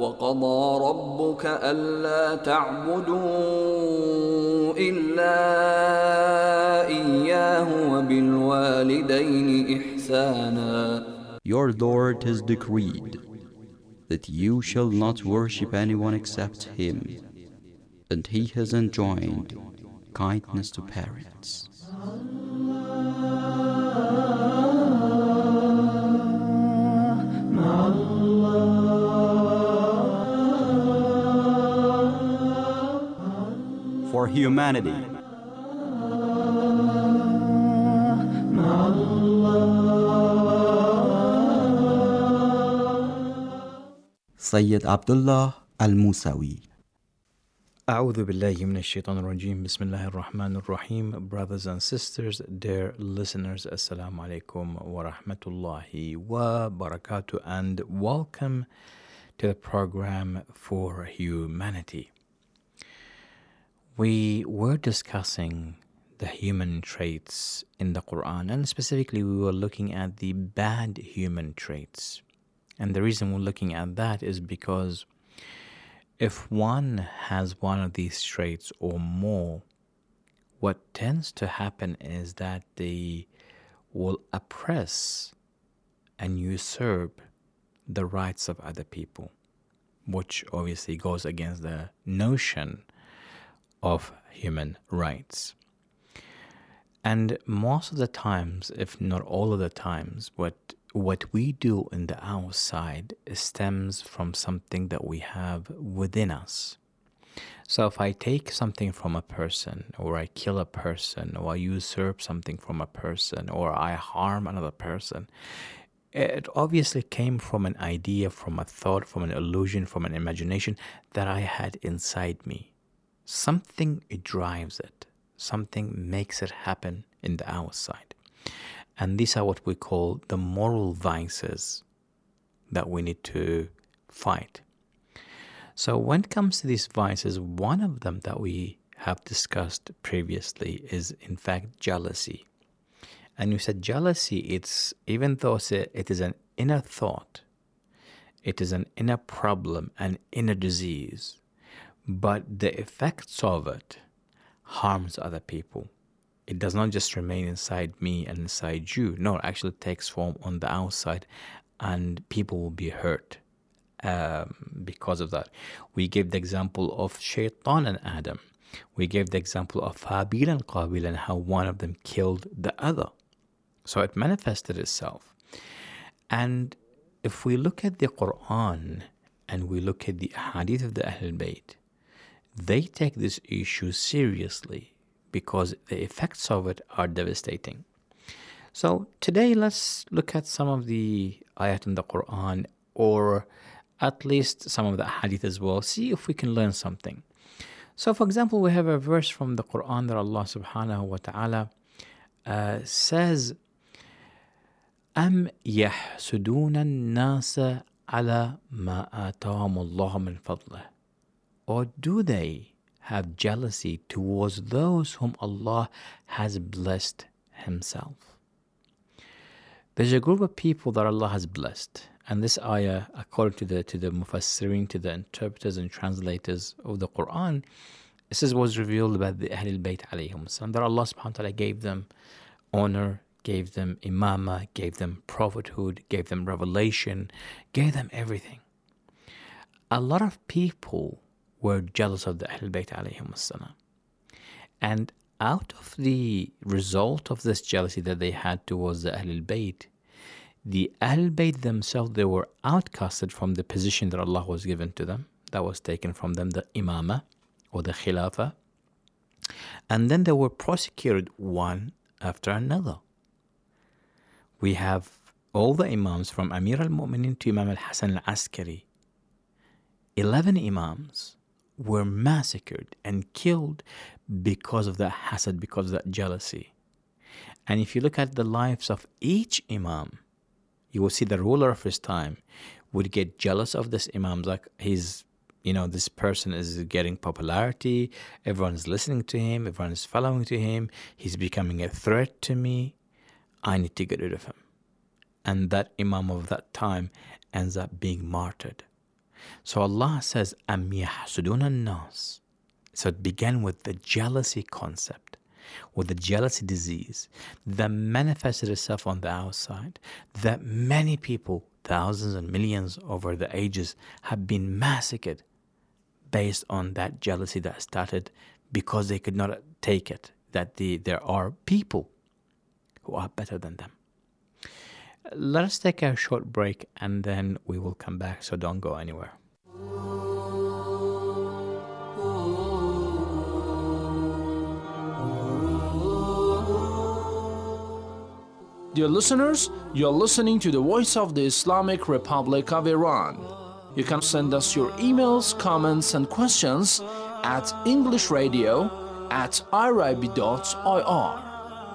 وقضى ربك ألا تعبدوا إلا إياه وبالوالدين إحسانا. Your Lord has decreed that you shall not worship anyone except Him, and He has enjoined kindness to parents. For humanity. Sayyid Abdullah Al-Musawi. A'udhu billahi minash shaitanir rajim. Bismillahir rahmanir rahim. Brothers and sisters, dear listeners, assalamu alaikum wa rahmatullahi wa barakatuh, and welcome to the program For Humanity. We were discussing the human traits in the Quran, and specifically we were looking at the bad human traits. And the reason we're looking at that is because if one has one of these traits or more, what tends to happen is that they will oppress and usurp the rights of other people, which obviously goes against the notion of human rights. And most of the times, if not all of the times, what we do in the outside stems from something that we have within us. So if I take something from a person, or I kill a person, or I usurp something from a person, or I harm another person, it obviously came from an idea, from a thought, from an illusion, from an imagination that I had inside me. Something drives it. Something makes it happen in the outside. And these are what we call the moral vices that we need to fight. So when it comes to these vices, one of them that we have discussed previously is in fact jealousy. And you said jealousy, it's even though it is an inner thought, it is an inner problem, an inner disease, but the effects of it harms other people. It does not just remain inside me and inside you. No, it actually takes form on the outside, and people will be hurt because of that. We gave the example of Shaitan and Adam. We gave the example of Habil and Qabil and how one of them killed the other. So it manifested itself. And if we look at the Quran and we look at the hadith of the Ahlul Bayt, they take this issue seriously, because the effects of it are devastating. So today let's look at some of the ayat in the Quran, or at least some of the hadith as well, see if we can learn something. So for example, we have a verse from the Quran that Allah subhanahu wa ta'ala says, أَمْ يَحْسُدُونَ النَّاسَ عَلَى مَا آتَاهُمُ اللَّهُ مِنْ فَضْلِهِ. Or do they have jealousy towards those whom Allah has blessed Himself? There's a group of people that Allah has blessed, and this ayah, according to the mufassirin, to the interpreters and translators of the Quran, this was revealed by the Ahlul Bayt alayhim salam, that Allah subhanahu wa ta'ala gave them honor, gave them imamah, gave them prophethood, gave them revelation, gave them everything. A lot of people were jealous of the Ahlul Bayt alayhim salam. And out of the result of this jealousy that they had towards the Ahlul Bayt, the Ahlul Bayt themselves, they were outcasted from the position that Allah was given to them, that was taken from them, the imamah or the khilafah. And then they were prosecuted one after another. We have all the imams from Amir al-Mu'minin to Imam al-Hasan al-Askari. 11 imams were massacred and killed because of that hasad, because of that jealousy. And if you look at the lives of each imam, you will see the ruler of his time would get jealous of this imam, like this person is getting popularity, everyone is listening to him, everyone is following to him, he's becoming a threat to me, I need to get rid of him. And that imam of that time ends up being martyred. So Allah says, أَمْ يَحْسُدُونَ النَّاسِ. So it began with the jealousy concept, with the jealousy disease that manifested itself on the outside, that many people, thousands and millions over the ages, have been massacred based on that jealousy that started because they could not take it, that there are people who are better than them. Let us take a short break and then we will come back, so don't go anywhere. Dear listeners, you're listening to the Voice of the Islamic Republic of Iran. You can send us your emails, comments, and questions at englishradio@irib.ir.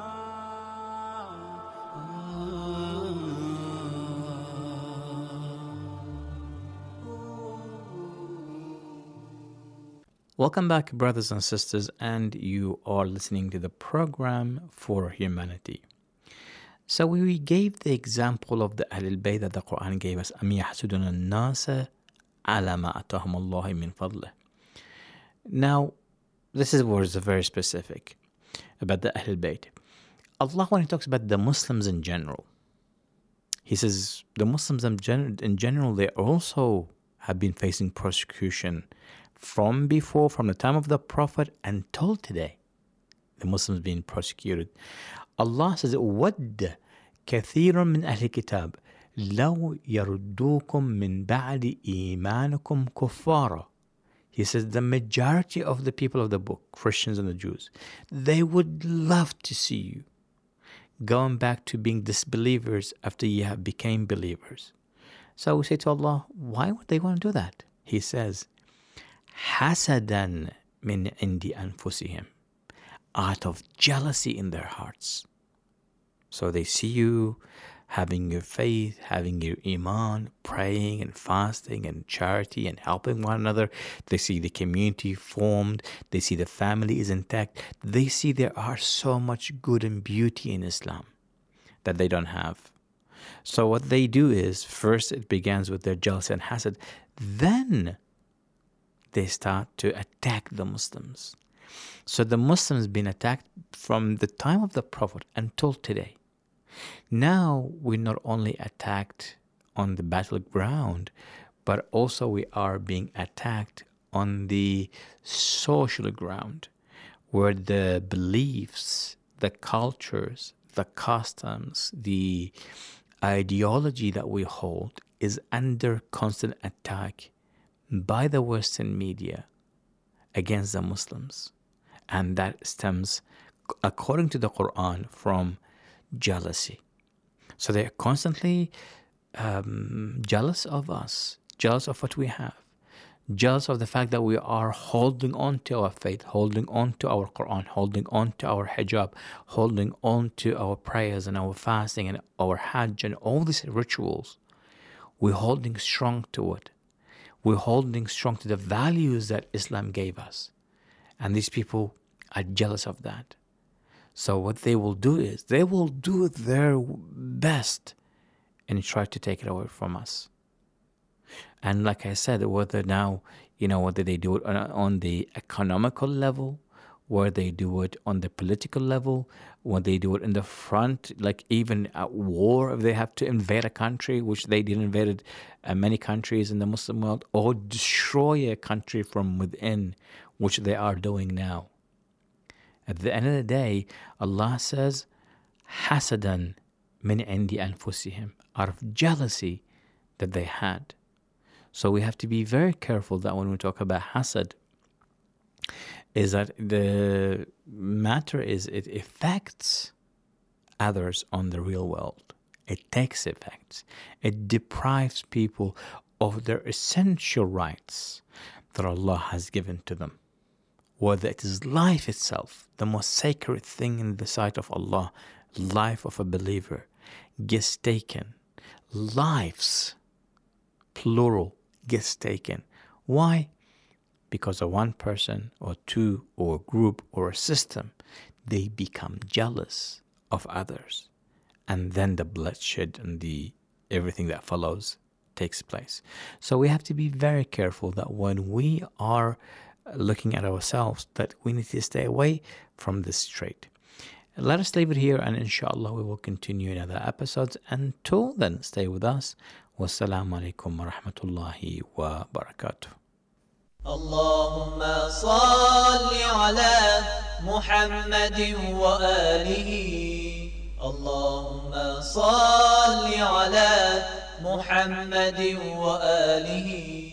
Welcome back, brothers and sisters, and you are listening to the program For Humanity. So we gave the example of the Ahlul Bayt that the Quran gave us. أَمْ يَحْسُدُونَ النَّاسَ عَلَى مَا أَتَاهُمُ اللَّهُ مِنْ فَضْلِهِ. Now, this is words very specific about the Ahlul Bayt. Allah, when He talks about the Muslims in general, He says the Muslims in general, they also have been facing persecution from before, from the time of the Prophet until today. The Muslims being persecuted. Allah says, وَدَّ كَثِيرٌ مِّنْ أَهْلِ الْكِتَابِ لَوْ يَرُدُّوكُمْ مِّن بَعْدِ إِيمَانِكُمْ كُفَّارًا. He says the majority of the people of the book, Christians and the Jews, they would love to see you going back to being disbelievers after you have became believers. So we say to Allah, why would they want to do that? He says, حَسَدًا مِّنْ عِنْدِ أَنفُسِهِمْ, out of jealousy in their hearts. So they see you having your faith, having your iman, praying and fasting and charity and helping one another. They see the community formed. They see the family is intact. They see there are so much good and beauty in Islam that they don't have. So what they do is, first it begins with their jealousy and hasad. Then they start to attack the Muslims. So the Muslims been attacked from the time of the Prophet until today. Now we're not only attacked on the battleground, but also we are being attacked on the social ground, where the beliefs, the cultures, the customs, the ideology that we hold is under constant attack by the Western media against the Muslims. And that stems, according to the Quran, from jealousy. So they're constantly jealous of us, jealous of what we have, jealous of the fact that we are holding on to our faith, holding on to our Quran, holding on to our hijab, holding on to our prayers and our fasting and our hajj and all these rituals. We're holding strong to it. We're holding strong to the values that Islam gave us. And these people are jealous of that. So what they will do is, they will do their best and try to take it away from us. And like I said, whether now, whether they do it on the economical level, whether they do it on the political level, when they do it in the front, like even at war, if they have to invade a country, which they did invade many countries in the Muslim world, or destroy a country from within, which they are doing now. At the end of the day, Allah says, حَسَدًا مِنْ عِنْدِ أَنفُسِهِمْ, out of jealousy that they had. So we have to be very careful that when we talk about hasad, is that the matter is it affects others on the real world. It takes effects. It deprives people of their essential rights that Allah has given to them. Whether it is life itself, the most sacred thing in the sight of Allah, life of a believer, gets taken. Lives, plural, gets taken. Why? Because of one person or two or a group or a system, they become jealous of others. And then the bloodshed and the everything that follows takes place. So we have to be very careful that when we are looking at ourselves, that we need to stay away from this trait. Let us leave it here, and inshallah we will continue in other episodes. Until then, stay with us. Wassalamu alaikum wa rahmatullahi wa barakatuh. اللهم صل على محمد وآله اللهم صل على محمد وآله